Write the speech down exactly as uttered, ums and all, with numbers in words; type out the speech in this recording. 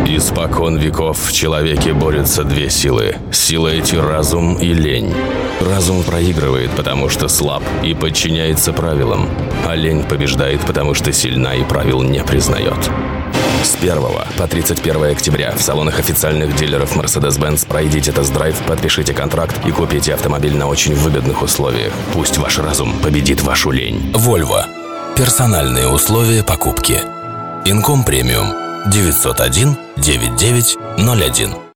Испокон веков в человеке борются две силы. Силы эти — разум и лень. Разум проигрывает, потому что слаб и подчиняется правилам, а лень побеждает, потому что сильна и правил не признает. С первого по тридцать первое октября в салонах официальных дилеров Mercedes-Benz пройдите тест-драйв, подпишите контракт и купите автомобиль на очень выгодных условиях. Пусть ваш разум победит вашу лень. Volvo. Персональные условия покупки. Инком премиум девятьсот один девяносто девять ноль один.